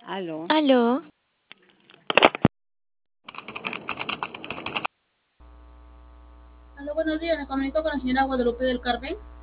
Aló. Aló, Hola, buenos días, me comunico con la señora Guadalupe del Carmen.